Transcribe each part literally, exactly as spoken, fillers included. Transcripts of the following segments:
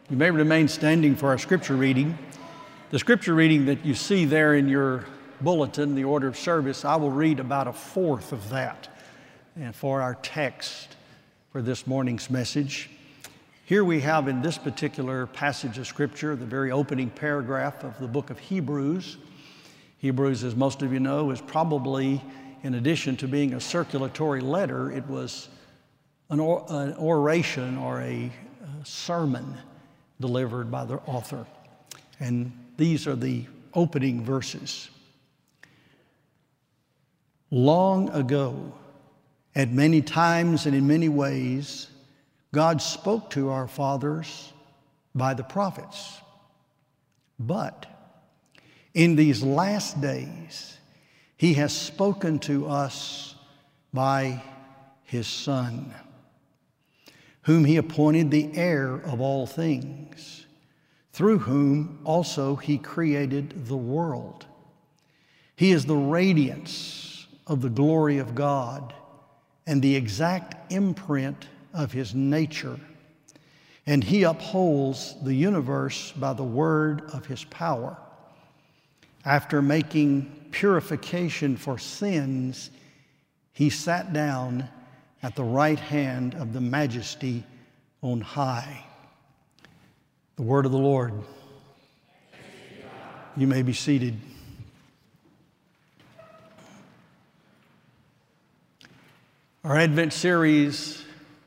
You may remain standing for our scripture reading. The scripture reading that you see there in your bulletin, the order of service, I will read about a fourth of that and for our text for this morning's message. Here we have in this particular passage of scripture the very opening paragraph of the book of Hebrews. Hebrews, as most of you know, is probably, in addition to being a circulatory letter, it was an, or, an oration or a, a sermon delivered by the author. And these are the opening verses. Long ago, at many times and in many ways, God spoke to our fathers by the prophets. But in these last days, He has spoken to us by His Son, whom He appointed the heir of all things, through whom also He created the world. He is the radiance of the glory of God and the exact imprint of His nature, and He upholds the universe by the word of His power. After making purification for sins, He sat down at the right hand of the Majesty on high. The word of the Lord. You may be seated. Our Advent series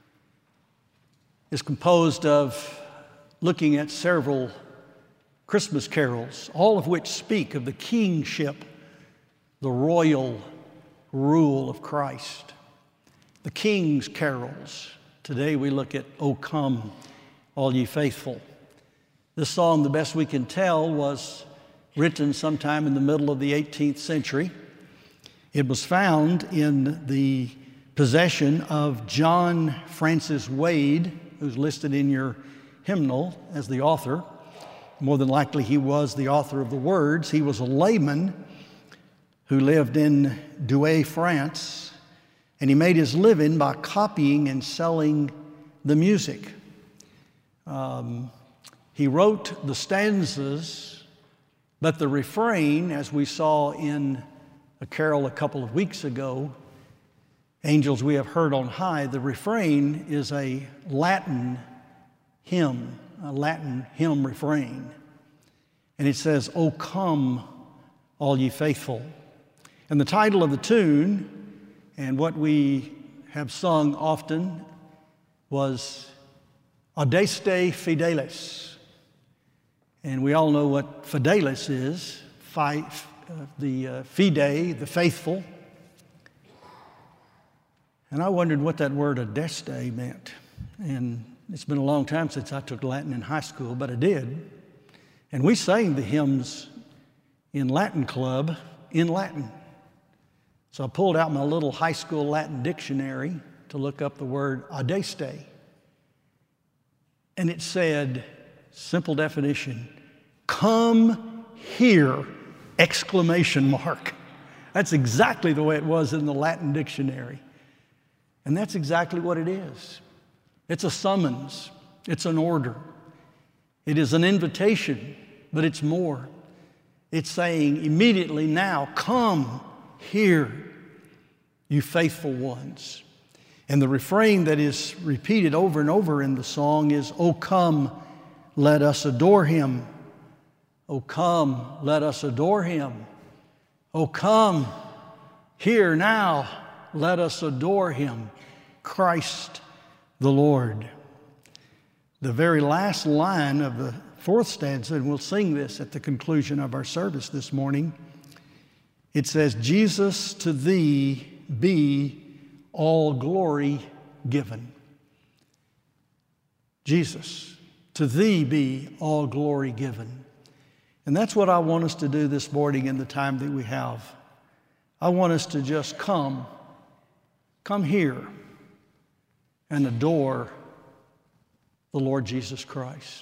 is composed of looking at several Christmas carols, all of which speak of the kingship, the royal rule of Christ. The King's carols. Today we look at O Come, All Ye Faithful. This song, the best we can tell, was written sometime in the middle of the eighteenth century. It was found in the possession of John Francis Wade, who's listed in your hymnal as the author. More than likely he was the author of the words. He was a layman who lived in Douai, France, and he made his living by copying and selling the music. Um, he wrote the stanzas, but the refrain, as we saw in a carol a couple of weeks ago, Angels We Have Heard on High, the refrain is a Latin hymn, a Latin hymn refrain. And it says, O come, all ye faithful. And the title of the tune, and what we have sung often, was Adeste Fideles. And we all know what fidelis is, fi, uh, the uh, fide, the faithful. And I wondered what that word adeste meant. And it's been a long time since I took Latin in high school, but I did. And we sang the hymns in Latin club in Latin. So I pulled out my little high school Latin dictionary to look up the word adeste. And it said, simple definition, come here, exclamation mark. That's exactly the way it was in the Latin dictionary. And that's exactly what it is. It's a summons. It's an order. It is an invitation, but it's more. It's saying immediately now, come here, you faithful ones. And the refrain that is repeated over and over in the song is, O come, let us adore Him. O come, let us adore Him. O come, here now, let us adore Him, Christ the Lord. The very last line of the fourth stanza, and we'll sing this at the conclusion of our service this morning, it says, Jesus, to Thee be all glory given. Jesus, to Thee be all glory given. And that's what I want us to do this morning in the time that we have. I want us to just come, come here and adore the Lord Jesus Christ.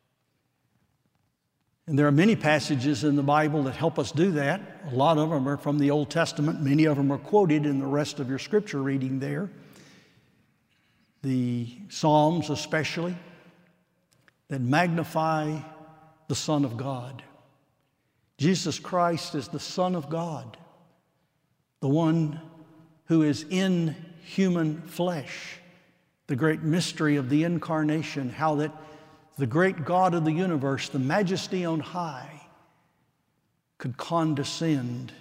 And there are many passages in the Bible that help us do that. A lot of them are from the Old Testament. Many of them are quoted in the rest of your scripture reading there. The Psalms especially. that magnify the Son of God. Jesus Christ is the Son of God, the one who is in human flesh, the great mystery of the incarnation, how that the great God of the universe, the majesty on high, could condescend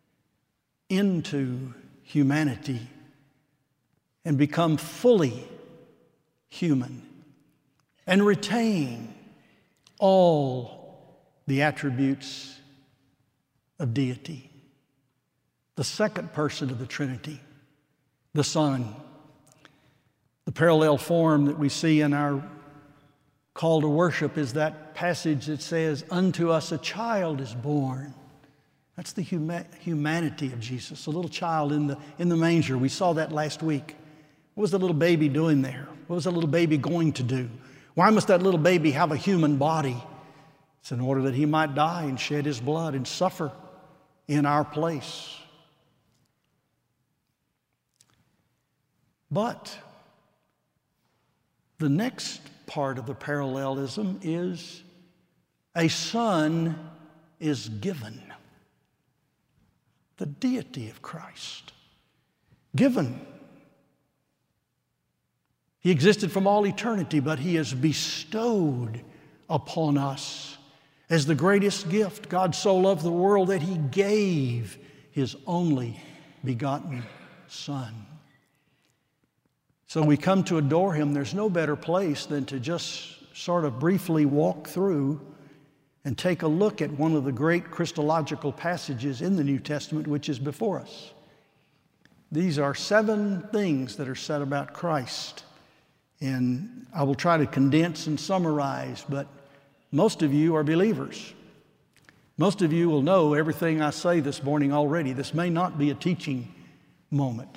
into humanity and become fully human and retain all the attributes of deity. The second person of the Trinity, the Son. The parallel form that we see in our call to worship is that passage that says, "Unto us a child is born." That's the huma- humanity of Jesus, a little child in the, in the manger. We saw that last week. What was the little baby doing there? What was that little baby going to do? Why must that little baby have a human body? It's in order that he might die and shed his blood and suffer in our place. But the next part of the parallelism is a son is given. The deity of Christ. Given. He existed from all eternity, but he is bestowed upon us as the greatest gift. God so loved the world that he gave his only begotten Son. So we come to adore him. There's no better place than to just sort of briefly walk through and take a look at one of the great Christological passages in the New Testament, which is before us. These are seven things that are said about Christ. And I will try to condense and summarize, but most of you are believers. Most of you will know everything I say this morning already. This may not be a teaching moment,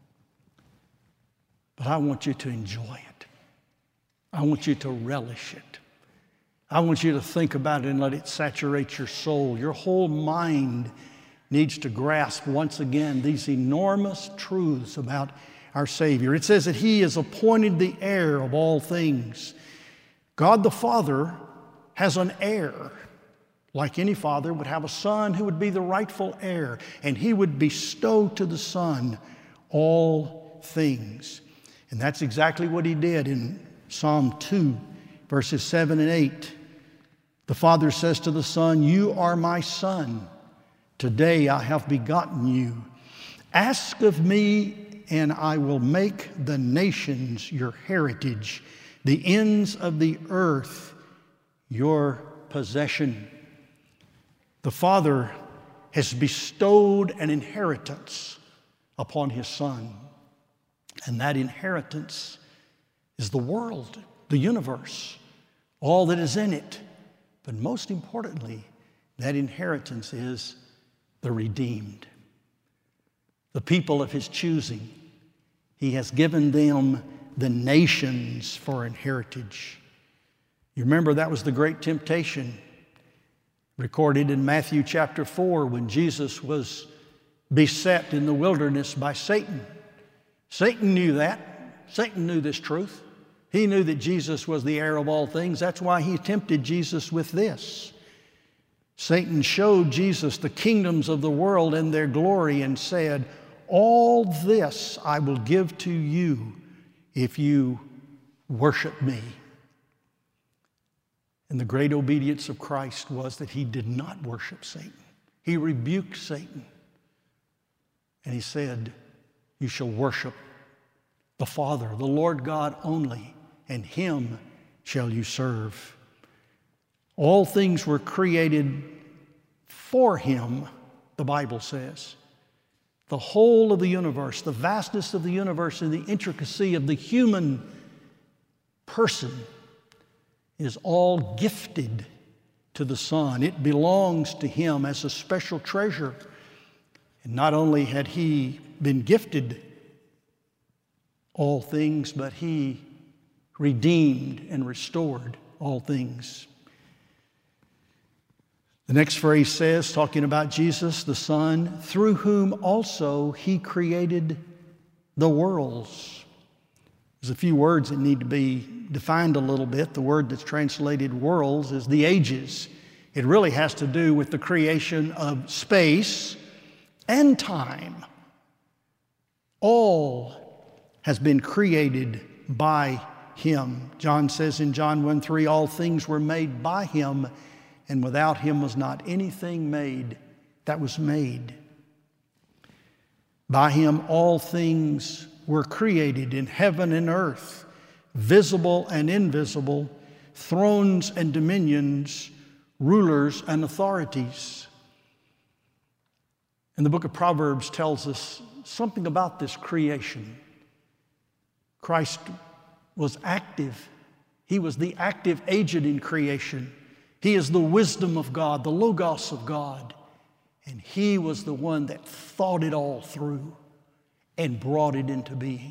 but I want you to enjoy it. I want you to relish it. I want you to think about it and let it saturate your soul. Your whole mind needs to grasp once again these enormous truths about our Savior. It says that he is appointed the heir of all things. God the Father has an heir. Like any father would have a son who would be the rightful heir, and he would bestow to the Son all things. And that's exactly what he did in Psalm two, verses seven and eight. The Father says to the Son, "You are my Son. Today I have begotten you. Ask of me, and I will make the nations your heritage, the ends of the earth your possession." The Father has bestowed an inheritance upon his Son. And that inheritance is the world, the universe, all that is in it. But most importantly, that inheritance is the redeemed, the people of his choosing. He has given them the nations for an heritage. You remember that was the great temptation recorded in Matthew chapter four when Jesus was beset in the wilderness by Satan. Satan knew that. Satan knew this truth. He knew that Jesus was the heir of all things. That's why he tempted Jesus with this. Satan showed Jesus the kingdoms of the world and their glory and said, "All this I will give to you if you worship me." And the great obedience of Christ was that he did not worship Satan. He rebuked Satan. And he said, "You shall worship the Father, the Lord God only, and him shall you serve." All things were created for him, the Bible says. The whole of the universe, the vastness of the universe, and the intricacy of the human person is all gifted to the Son. It belongs to him as a special treasure. And not only had he been gifted all things, but he redeemed and restored all things. The next phrase says, talking about Jesus, the Son, through whom also he created the worlds. There's a few words that need to be defined a little bit. The word that's translated worlds is the ages. It really has to do with the creation of space and time. All has been created by Him. John says in John one three, all things were made by Him, and without Him was not anything made that was made. By Him all things were created in heaven and earth, visible and invisible, thrones and dominions, rulers and authorities. And the book of Proverbs tells us something about this creation. Christ was active. He was the active agent in creation. He is the wisdom of God, the Logos of God. And He was the one that thought it all through and brought it into being.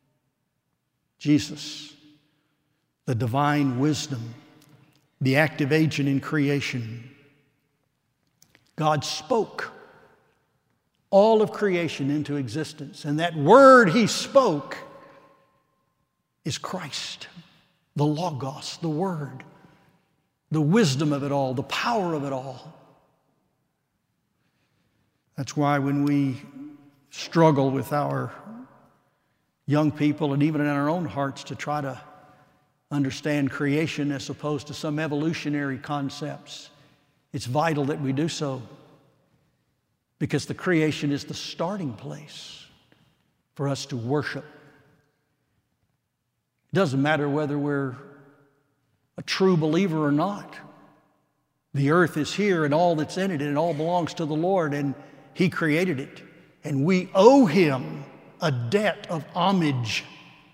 Jesus, the divine wisdom, the active agent in creation. God spoke all of creation into existence, and that word He spoke is Christ, the Logos, the Word, the wisdom of it all, the power of it all. That's why when we struggle with our young people and even in our own hearts to try to understand creation as opposed to some evolutionary concepts, it's vital that we do so, because the creation is the starting place for us to worship. It doesn't matter whether we're a true believer or not. The earth is here and all that's in it, and it all belongs to the Lord, and He created it. And we owe Him a debt of homage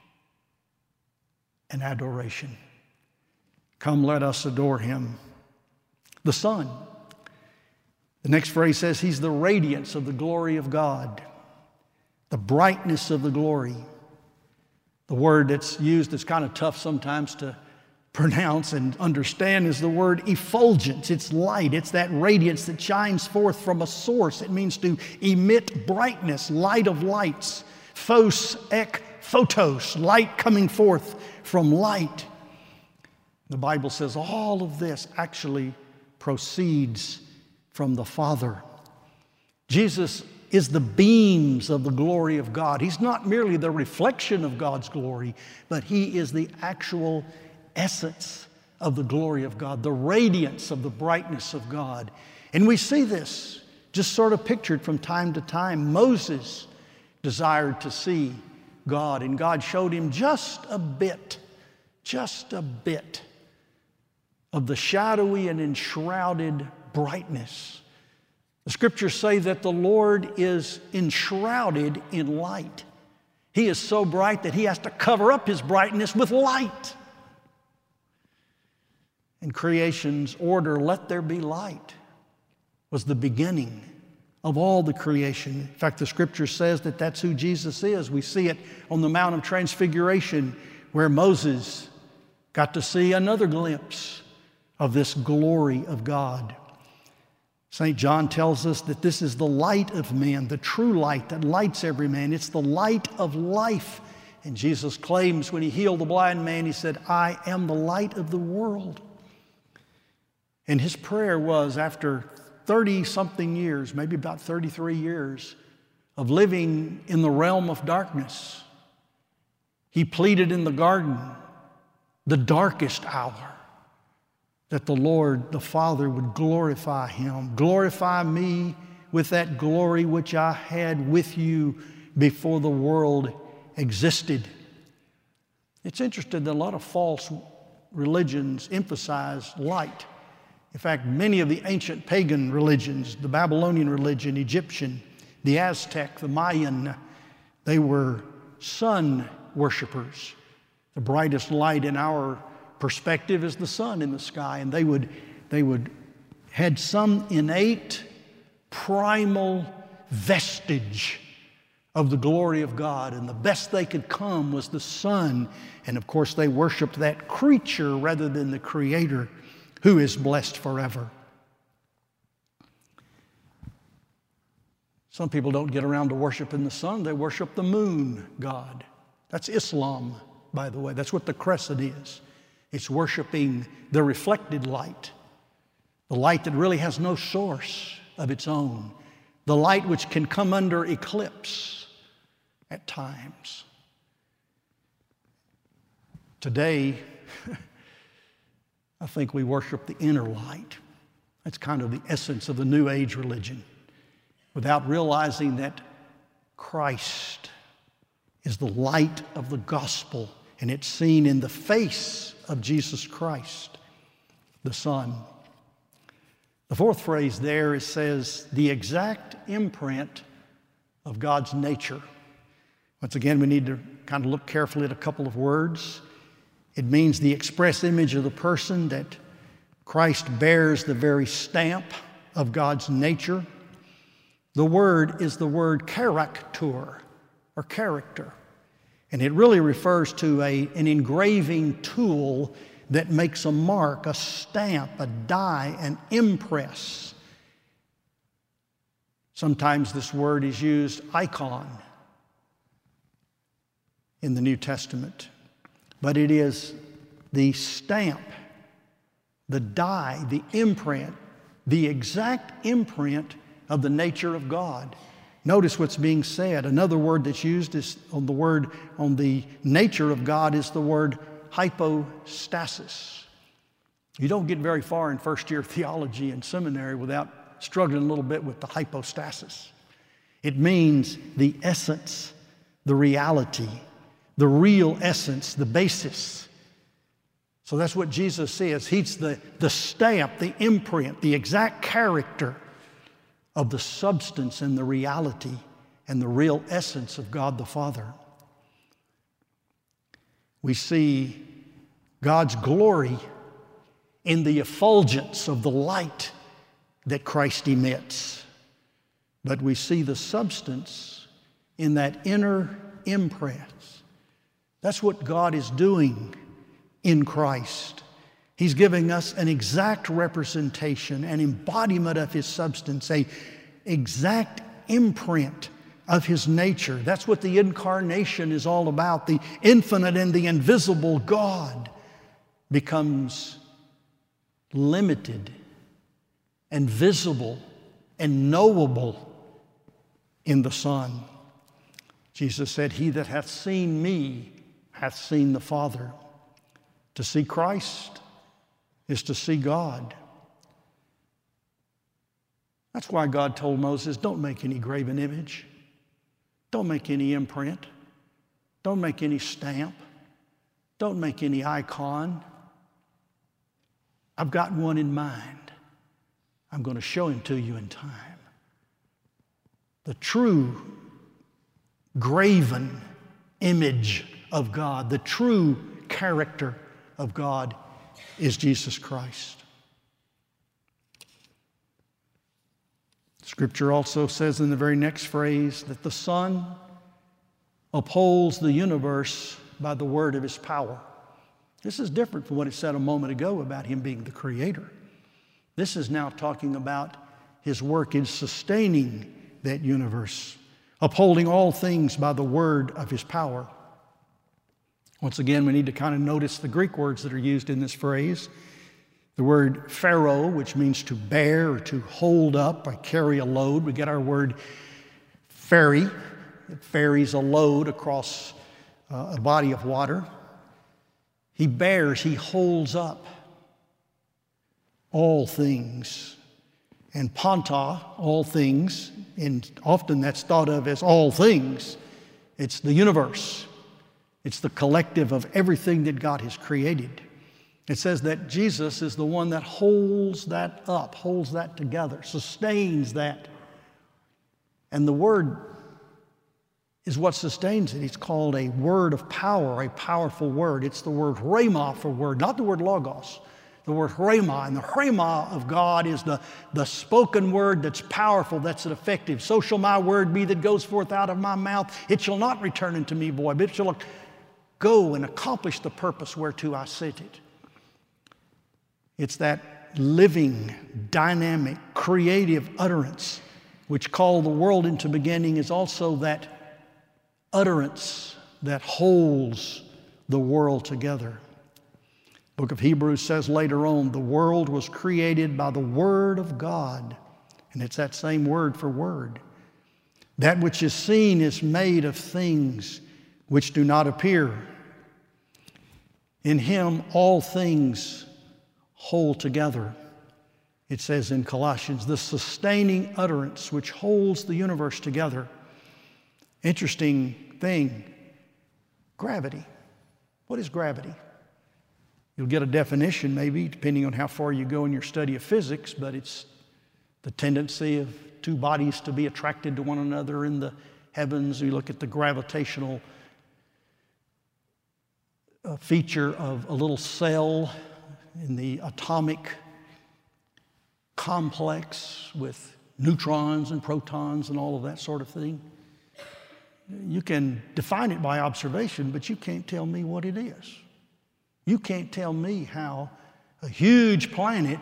and adoration. Come, let us adore Him. The Son. The next phrase says He's the radiance of the glory of God, the brightness of the glory. The word that's used that's kind of tough sometimes to pronounce and understand is the word effulgence. It's light. It's that radiance that shines forth from a source. It means to emit brightness, light of lights. Phos, ek, photos, light coming forth from light. The Bible says all of this actually proceeds from the Father. Jesus is the beams of the glory of God. He's not merely the reflection of God's glory, but He is the actual essence of the glory of God, the radiance of the brightness of God. And we see this just sort of pictured from time to time. Moses desired to see God, and God showed him just a bit, just a bit of the shadowy and enshrouded brightness. The Scriptures say that the Lord is enshrouded in light. He is so bright that He has to cover up His brightness with light. And creation's order, let there be light, was the beginning of all the creation. In fact, the Scripture says that that's who Jesus is. We see it on the Mount of Transfiguration, where Moses got to see another glimpse of this glory of God. Saint John tells us that this is the light of man, the true light that lights every man. It's the light of life. And Jesus claims when He healed the blind man, He said, I am the light of the world. And His prayer was, after thirty-something years, maybe about thirty-three years, of living in the realm of darkness, He pleaded in the garden, the darkest hour, that the Lord, the Father, would glorify Him. Glorify me with that glory which I had with you before the world existed. It's interesting that a lot of false religions emphasize light. In fact, many of the ancient pagan religions, the Babylonian religion, Egyptian, the Aztec, the Mayan, they were sun worshipers. The brightest light in our perspective is the sun in the sky, and they would, they would had some innate, primal vestige of the glory of God, and the best they could come was the sun. And of course, they worshiped that creature rather than the Creator, who is blessed forever. Some people don't get around to worshiping the sun. They worship the moon god. That's Islam. by the way. That's what the crescent is. It's worshiping the reflected light, the light that really has no source of its own, the light which can come under eclipse at times. Today, I think we worship the inner light. That's kind of the essence of the New Age religion, without realizing that Christ is the light of the gospel, and it's seen in the face of Jesus Christ, the Son. The fourth phrase there, it says, the exact imprint of God's nature. Once again, we need to kind of look carefully at a couple of words. It means the express image of the person, that Christ bears the very stamp of God's nature. The word is the word character, or character. And it really refers to a, an engraving tool that makes a mark, a stamp, a die, an impress. Sometimes this word is used icon in the New Testament, but it is the stamp, the die, the imprint, the exact imprint of the nature of God. Notice what's being said. Another word that's used is on the word on the nature of God is the word hypostasis. You don't get very far in first year theology and seminary without struggling a little bit with the hypostasis. It means the essence, the reality, the real essence, the basis. So that's what Jesus says. He's the, the stamp, the imprint, the exact character of the substance and the reality and the real essence of God the Father. We see God's glory in the effulgence of the light that Christ emits. But we see the substance in that inner imprint. That's what God is doing in Christ. He's giving us an exact representation, an embodiment of His substance, an exact imprint of His nature. That's what the incarnation is all about. The infinite and the invisible God becomes limited and visible and knowable in the Son. Jesus said, "He that hath seen me hath seen the Father." To see Christ is to see God. That's why God told Moses, don't make any graven image. Don't make any imprint. Don't make any stamp. Don't make any icon. I've got one in mind. I'm going to show him to you in time. The true graven image of God, the true character of God is Jesus Christ. Scripture also says in the very next phrase that the Son upholds the universe by the word of His power. This is different from what it said a moment ago about Him being the Creator. This is now talking about His work in sustaining that universe, upholding all things by the word of His power. Once again, we need to kind of notice the Greek words that are used in this phrase. The word pharaoh, which means to bear or to hold up or carry a load. We get our word ferry. It ferries a load across uh, a body of water. He bears, He holds up all things. And panta, all things, and often that's thought of as all things. It's the universe. It's the collective of everything that God has created. It says that Jesus is the one that holds that up, holds that together, sustains that. And the Word is what sustains it. It's called a word of power, a powerful word. It's the word rhema for word, not the word logos, the word rhema. And the rhema of God is the, the spoken word that's powerful, that's effective. So shall my word be that goes forth out of my mouth. It shall not return unto me void, but it shall go and accomplish the purpose whereto I sent it. It's that living, dynamic, creative utterance which called the world into beginning is also that utterance that holds the world together. The book of Hebrews says later on, the world was created by the word of God. And it's that same word for word. That which is seen is made of things which do not appear. In him all things hold together. It says in Colossians, the sustaining utterance which holds the universe together. Interesting thing, gravity. What is gravity? You'll get a definition maybe, depending on how far you go in your study of physics, but it's the tendency of two bodies to be attracted to one another in the heavens. You look at the gravitational uh, feature of a little cell in the atomic complex with neutrons and protons and all of that sort of thing. You can define it by observation, but you can't tell me what it is. You can't tell me how a huge planet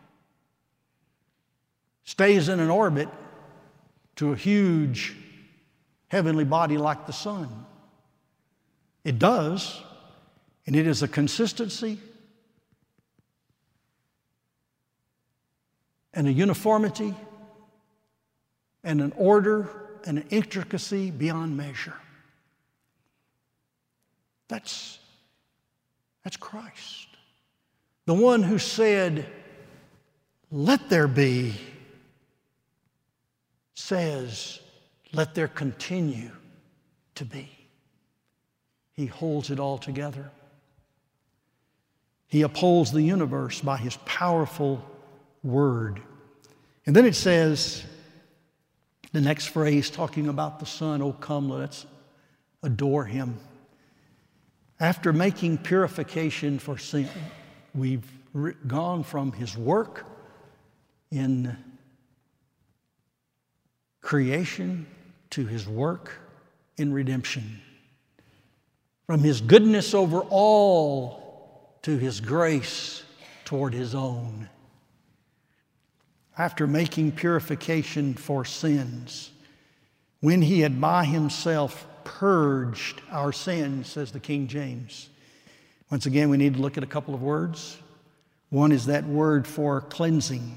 stays in an orbit to a huge heavenly body like the sun. It does, and it is a consistency and a uniformity and an order and an intricacy beyond measure. That's, that's Christ. The one who said, "Let there be," says, "Let there continue to be." He holds it all together. He upholds the universe by his powerful word. And then it says, the next phrase talking about the Son, "Oh come, let's adore him." After making purification for sin, we've gone from his work in creation to his work in redemption. From his goodness over all to his grace toward his own. After making purification for sins, when he had by himself purged our sins, says the King James. Once again, we need to look at a couple of words. One is that word for cleansing.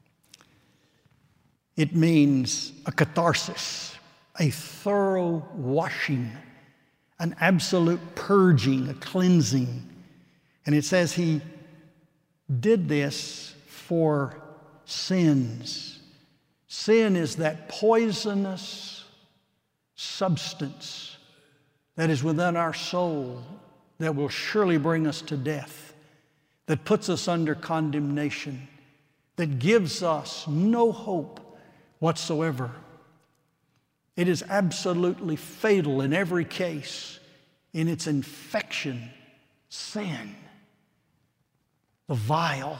It means a catharsis, a thorough washing, an absolute purging, a cleansing. And it says he did this for sins. Sin is that poisonous substance that is within our soul that will surely bring us to death, that puts us under condemnation, that gives us no hope whatsoever. It is absolutely fatal in every case in its infection, sin, the vile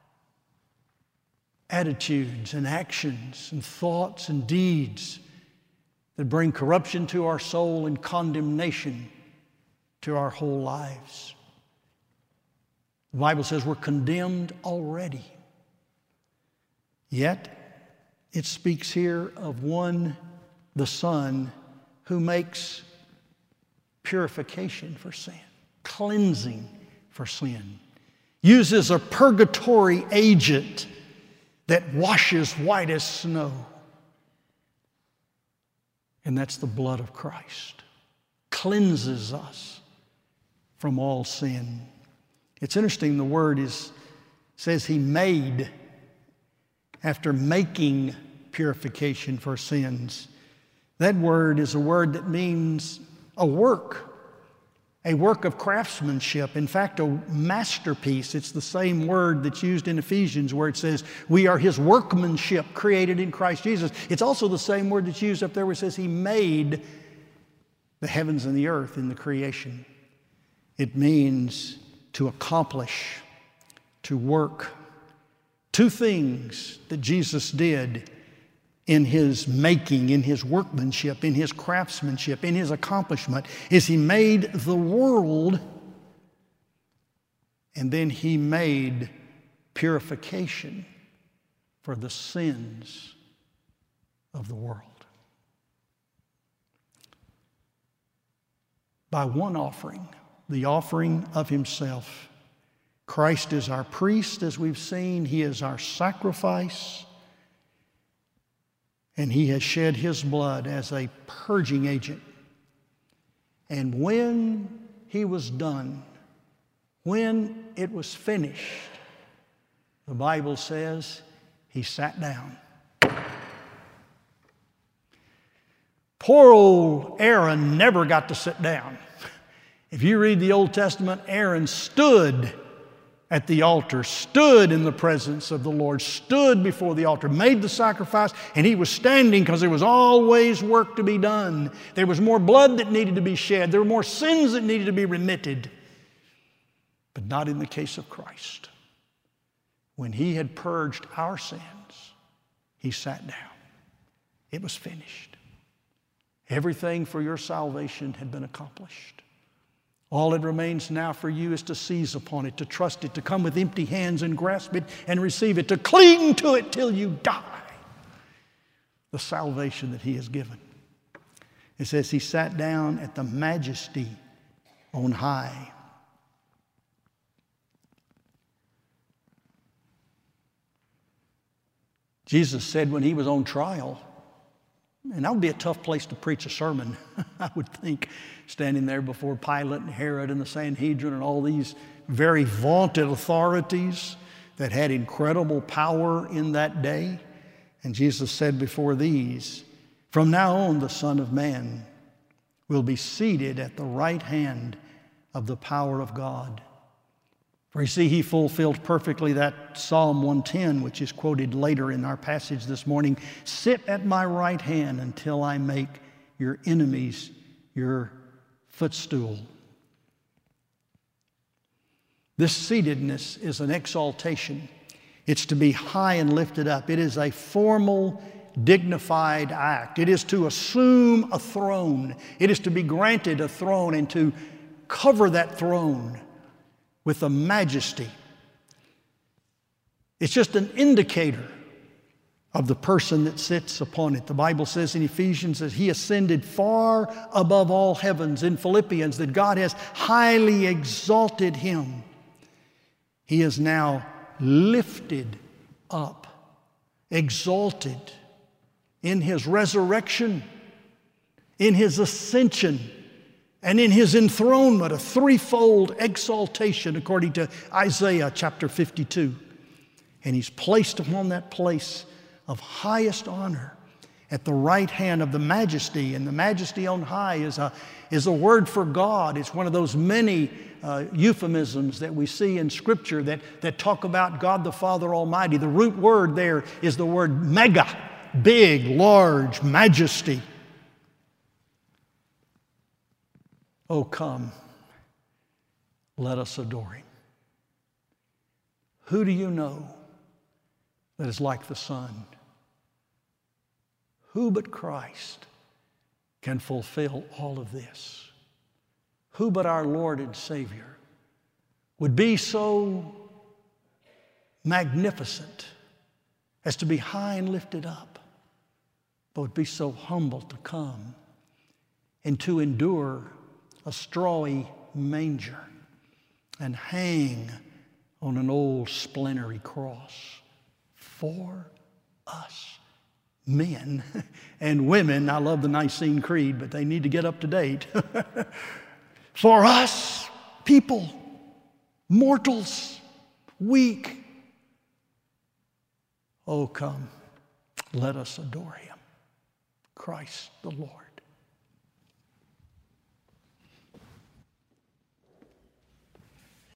attitudes and actions and thoughts and deeds that bring corruption to our soul and condemnation to our whole lives. The Bible says we're condemned already. Yet, it speaks here of one, the Son, who makes purification for sin, cleansing for sin, uses a purgatory agent that washes white as snow. And that's the blood of Christ. Cleanses us from all sin. It's interesting, the word is says he made, after making purification for sins. That word is a word that means a work, a work of craftsmanship. In fact, a masterpiece. It's the same word that's used in Ephesians where it says, we are his workmanship created in Christ Jesus. It's also the same word that's used up there where it says he made the heavens and the earth in the creation. It means to accomplish, to work. Two things that Jesus did in his making, in his workmanship, in his craftsmanship, in his accomplishment, is he made the world, and then he made purification for the sins of the world. By one offering, the offering of himself. Christ is our priest, as we've seen. He is our sacrifice. And he has shed his blood as a purging agent. And when he was done, when it was finished, the Bible says he sat down. Poor old Aaron never got to sit down. If you read the Old Testament, Aaron stood at the altar, stood in the presence of the Lord, stood before the altar, made the sacrifice, and he was standing because there was always work to be done. There was more blood that needed to be shed. There were more sins that needed to be remitted. But not in the case of Christ. When he had purged our sins, he sat down. It was finished. Everything for your salvation had been accomplished. All that remains now for you is to seize upon it, to trust it, to come with empty hands and grasp it and receive it, to cling to it till you die. The salvation that he has given. It says he sat down at the majesty on high. Jesus said when he was on trial, and that would be a tough place to preach a sermon, I would think, standing there before Pilate and Herod and the Sanhedrin and all these very vaunted authorities that had incredible power in that day. And Jesus said before these, from now on the Son of Man will be seated at the right hand of the power of God. For you see, he fulfilled perfectly that Psalm one ten, which is quoted later in our passage this morning. Sit at my right hand until I make your enemies your footstool. This seatedness is an exaltation. It's to be high and lifted up. It is a formal, dignified act. It is to assume a throne. It is to be granted a throne and to cover that throne with a majesty. It's just an indicator of the person that sits upon it. The Bible says in Ephesians that he ascended far above all heavens. In Philippians that God has highly exalted him. He is now lifted up, exalted in his resurrection, in his ascension, and in his enthronement, a threefold exaltation according to Isaiah chapter fifty-two. And he's placed upon that place of highest honor at the right hand of the majesty. And the majesty on high is a, is a word for God. It's one of those many uh, euphemisms that we see in Scripture that, that talk about God the Father Almighty. The root word there is the word mega, big, large, majesty. Oh, come, let us adore him. Who do you know that is like the Son? Who but Christ can fulfill all of this? Who but our Lord and Savior would be so magnificent as to be high and lifted up, but would be so humble to come and to endure a strawy manger and hang on an old splintery cross for us, men and women. I love the Nicene Creed, but they need to get up to date. For us, people, mortals, weak. Oh, come, let us adore him, Christ the Lord.